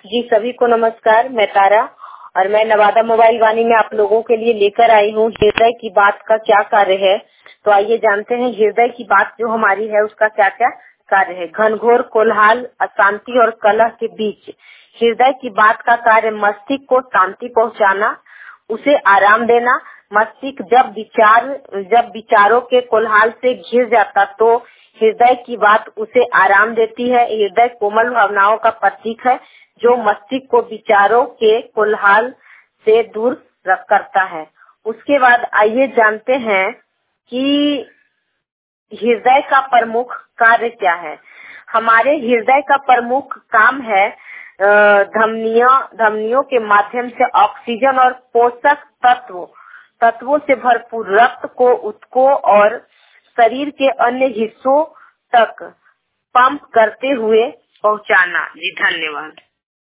जी सभी को नमस्कार। मैं तारा और मैं नवादा मोबाइल वाणी में आप लोगों के लिए लेकर आई हूँ हृदय की बात का क्या कार्य है। तो आइए जानते हैं हृदय की बात जो हमारी है उसका क्या क्या कार्य है। घनघोर कोलाहल, अशांति और कलह के बीच हृदय की बात का कार्य मस्तिष्क को शांति पहुँचाना, उसे आराम देना। मस्तिष्क जब विचारों के कोलाहल से घिर जाता तो हृदय की बात उसे आराम देती है। हृदय कोमल भावनाओं का प्रतीक है जो मस्तिष्क को विचारों के कोलाहल से दूर करता है। उसके बाद आइए जानते हैं कि हृदय का प्रमुख कार्य क्या है। हमारे हृदय का प्रमुख काम है धमनियों के माध्यम से ऑक्सीजन और पोषक तत्वों से भरपूर रक्त को ऊतकों और शरीर के अन्य हिस्सों तक पंप करते हुए पहुंचाना। जी धन्यवाद।